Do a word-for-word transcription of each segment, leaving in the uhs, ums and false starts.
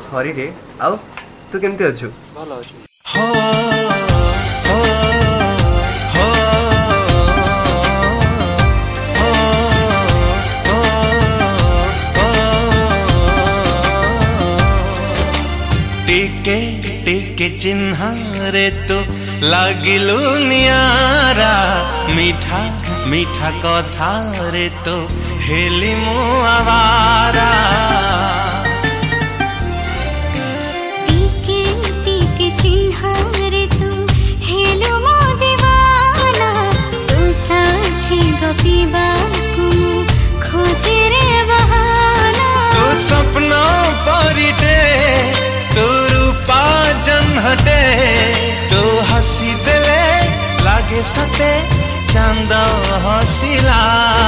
sorry रे आउ तू केमती अछु भलो अछु हो हो हो टिके टिके चिन्ह रे तू लागिलु नियारा मीठा मीठा कथा रे तो हेली मु आवारा टिके टिके चिन्ह रे तू हेलु मो दीवाना तू साथी गपीबा को खोजे रे बहाना तू सपना परिटे तू रूपा जनहटे तू हसी देले लागे सते चांद हसिला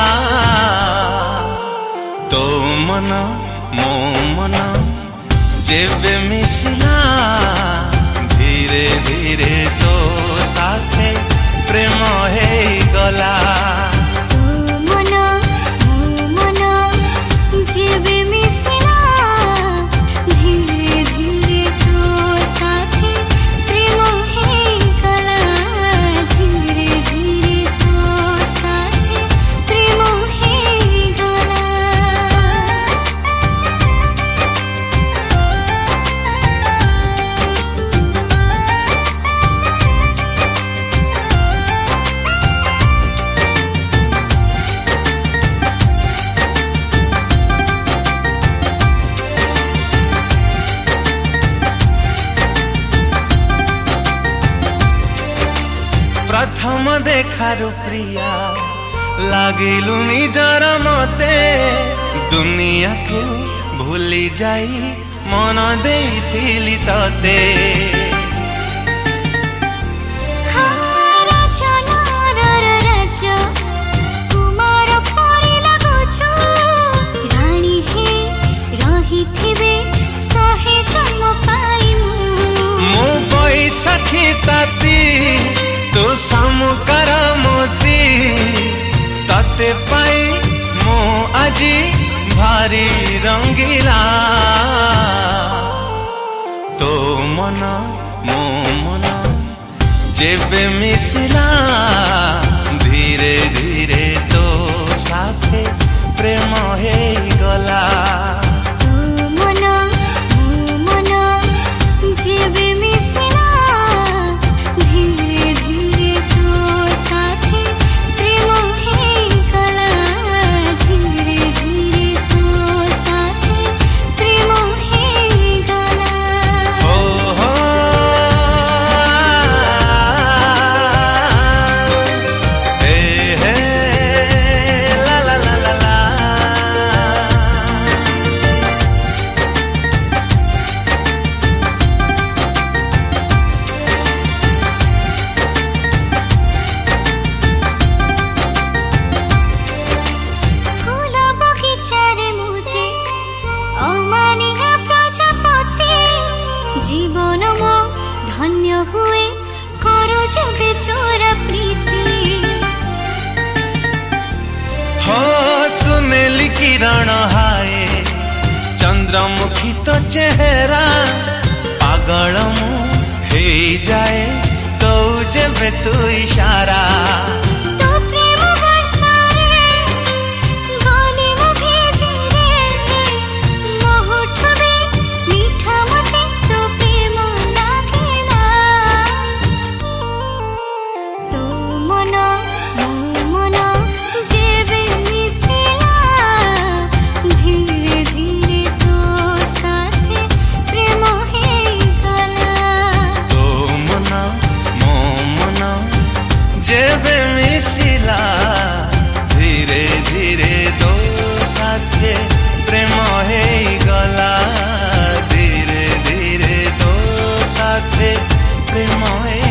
तो मन मो मन जेबे मिसिला धीरे धीरे तो साथे प्रेम हे गला तो मन मो मन जेबे मिसिला धीरे धीरे तो साथे प्रेम हे गला धीरे धीरे तो साथे प्रेम हे गला प्रथम देखारु प्रिया लागिलु निजर मते दुनिया को भूली जाई मन देइथिली तते मो बैसाखी ताती तू सामुकार मोती तते पाई मो आजी भारी रंगीला तो मन मो मन जेबे मिसिला धीरे धीरे तो साथे प्रेम हे गला तो मन मो मन जेबे मिसिला धीरे धीरे तो साथे प्रेम हे गला धीरे धीरे तो साथे प्रेम हे गला हो हो हे हे ला ला ला ला ला फूल बगीचारे मुझे अमानिका प्रजापति जीवन मो धन्य हुए करो जबे चोरा प्रीति हो सुनेली किरण हाय चंद्रमुखी तो चेहरा पागल मु हे जाए तो जेबे तू इशारा तो प्रेम वर्षारे गले मो भेजे रे मोहुठबे मीठा मते तो प्रेम लागेला तो मन मो मन जेबे मिसिला धीरे धीरे तो साथे प्रेम हे गला तो मन मो मन जेबे मिसिला धीरे धीरे दो साथे प्रेम हे गला धीरे धीरे दो साथे प्रेम हे